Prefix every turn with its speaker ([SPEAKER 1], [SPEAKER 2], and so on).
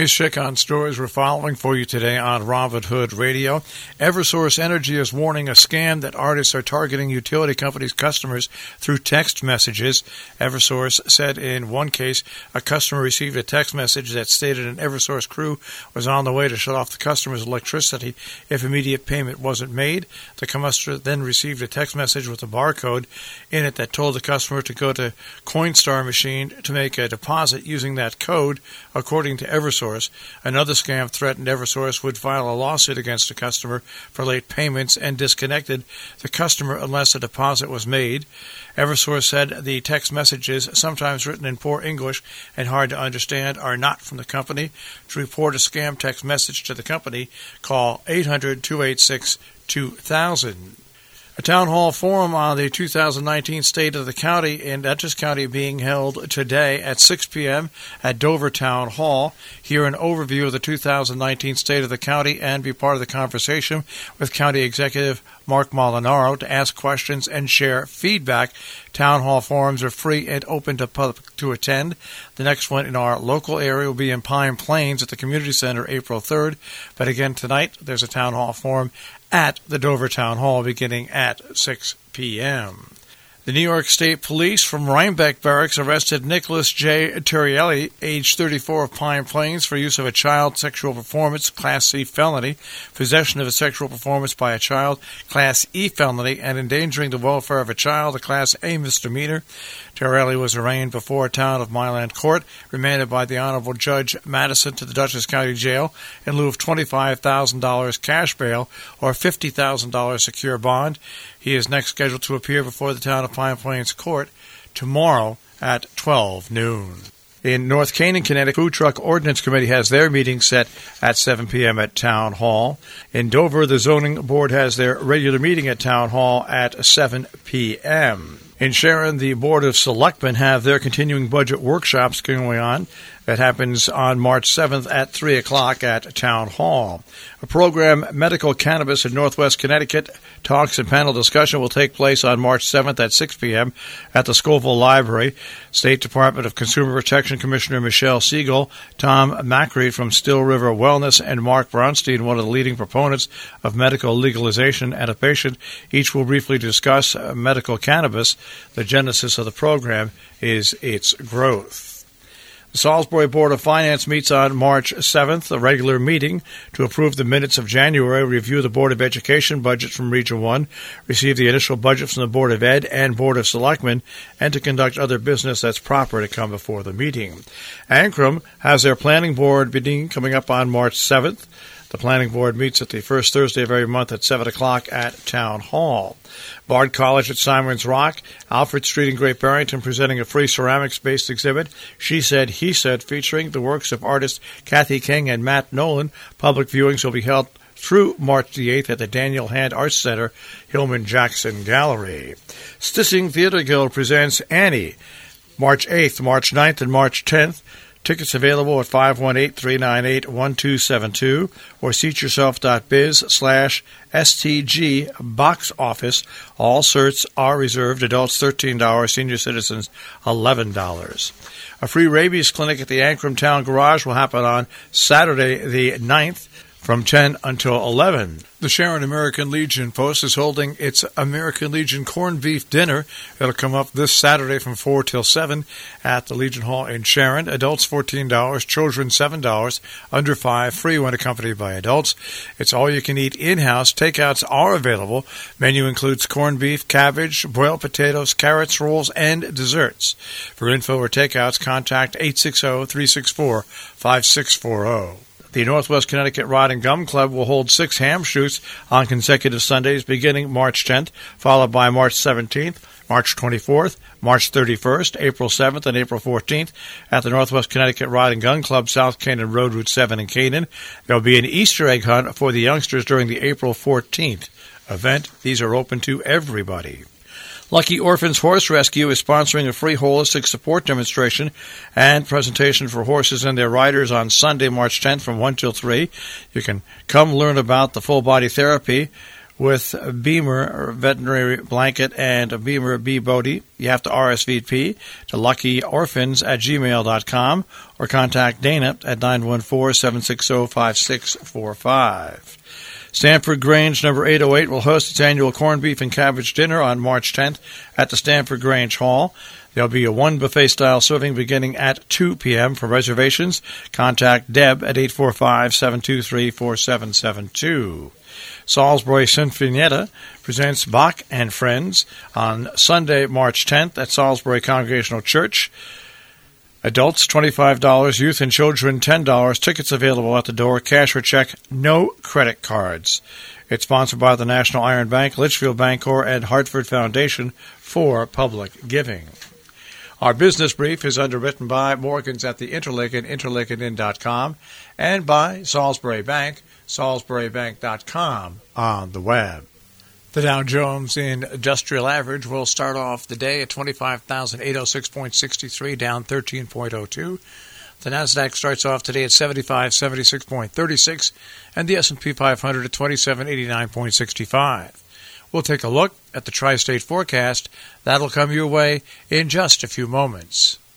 [SPEAKER 1] Here's check on stories we're following for you today on Robin Hood Radio. Eversource Energy is warning a scam that artists are targeting utility companies' customers through text messages. Eversource said in one case, a customer received a text message that stated an Eversource crew was on the way to shut off the customer's electricity if immediate payment wasn't made. The customer then received a text message with a barcode in it that told the customer to go to Coinstar machine to make a deposit using that code, according to Eversource. Another scam threatened Eversource would file a lawsuit against the customer for late payments and disconnected the customer unless a deposit was made. Eversource said the text messages, sometimes written in poor English and hard to understand, are not from the company. To report a scam text message to the company, call 800-286-2000. A town hall forum on the 2019 State of the County in Dutchess County being held today at 6 p.m. at Dover Town Hall. Hear an overview of the 2019 State of the County and be part of the conversation with County Executive Mark Molinaro to ask questions and share feedback. Town hall forums are free and open to public to attend. The next one in our local area will be in Pine Plains at the Community Center April 3rd. But again, tonight there's a town hall forum at the Dover Town Hall beginning at 6 p.m. The New York State Police from Rhinebeck Barracks arrested Nicholas J. Turrielli, age 34, of Pine Plains, for use of a child sexual performance, Class C felony, possession of a sexual performance by a child, Class E felony, and endangering the welfare of a child, a Class A misdemeanor. Turrielli was arraigned before a Town of Milan court, remanded by the Honorable Judge Madison to the Dutchess County Jail in lieu of $25,000 cash bail or $50,000 secure bond. He is next scheduled to appear before the Town of Pine Plains Court tomorrow at 12 noon. In North Canaan, Connecticut, Food Truck Ordinance Committee has their meeting set at 7 p.m. at Town Hall. In Dover, the Zoning Board has their regular meeting at Town Hall at 7 p.m. In Sharon, the Board of Selectmen have their continuing budget workshops going on. That happens on March 7th at 3 o'clock at Town Hall. A program, Medical Cannabis in Northwest Connecticut, talks and panel discussion will take place on March 7th at 6 p.m. at the Scoville Library. State Department of Consumer Protection Commissioner Michelle Siegel, Tom Macri from Still River Wellness, and Mark Bronstein, one of the leading proponents of medical legalization, and a patient, each will briefly discuss medical cannabis. The genesis of the program is its growth. The Salisbury Board of Finance meets on March 7th, a regular meeting to approve the minutes of January, review the Board of Education budget from Region 1, receive the initial budget from the Board of Ed and Board of Selectmen, and to conduct other business that's proper to come before the meeting. Ancram has their planning board meeting coming up on March 7th. The planning board meets at the first Thursday of every month at 7 o'clock at Town Hall. Bard College at Simon's Rock, Alfred Street in Great Barrington, presenting a free ceramics-based exhibit, She Said, He Said, featuring the works of artists Kathy King and Matt Nolan. Public viewings will be held through March the 8th at the Daniel Hand Arts Center, Hillman Jackson Gallery. Stissing Theater Guild presents Annie, March 8th, March 9th, and March 10th. Tickets available at 518-398-1272 or seatyourself.biz/STG box office. All certs are reserved. Adults $13, senior citizens $11. A free rabies clinic at the Ancram Town Garage will happen on Saturday the 9th from 10 until 11. The Sharon American Legion Post is holding its American Legion corned beef dinner. It'll come up this Saturday from 4 till 7 at the Legion Hall in Sharon. Adults $14, children $7, under 5, free when accompanied by adults. It's all you can eat in-house. Takeouts are available. Menu includes corned beef, cabbage, boiled potatoes, carrots, rolls, and desserts. For info or takeouts, contact 860-364-5640. The Northwest Connecticut Rod and Gum Club will hold 6 ham shoots on consecutive Sundays beginning March 10th, followed by March 17th, March 24th, March 31st, April 7th, and April 14th at the Northwest Connecticut Rod and Gun Club, South Canaan Road, Route 7 in Canaan. There will be an Easter egg hunt for the youngsters during the April 14th event. These are open to everybody. Lucky Orphans Horse Rescue is sponsoring a free holistic support demonstration and presentation for horses and their riders on Sunday, March 10th from 1 till 3. You can come learn about the full-body therapy with Beamer Veterinary Blanket and Beamer Bee Bodie. You have to RSVP to luckyorphans@gmail.com or contact Dana at 914-760-5645. Stanford Grange number 808 will host its annual corned beef and cabbage dinner on March 10th at the Stanford Grange Hall. There'll be a one buffet-style serving beginning at 2 p.m. For reservations, contact Deb at 845-723-4772. Salisbury Sinfonietta presents Bach and Friends on Sunday, March 10th at Salisbury Congregational Church. Adults, $25. Youth and children, $10. Tickets available at the door. Cash or check. No credit cards. It's sponsored by the National Iron Bank, Litchfield Bancorp, and Hartford Foundation for public giving. Our business brief is underwritten by Morgans at the Interlaken, interlakenin.com, and by Salisbury Bank, salisburybank.com on the web. The Dow Jones Industrial Average will start off the day at 25,806.63, down 13.02. The Nasdaq starts off today at 7576.36, and the S&P 500 at 2789.65. We'll take a look at the tri-state forecast. That'll come your way in just a few moments.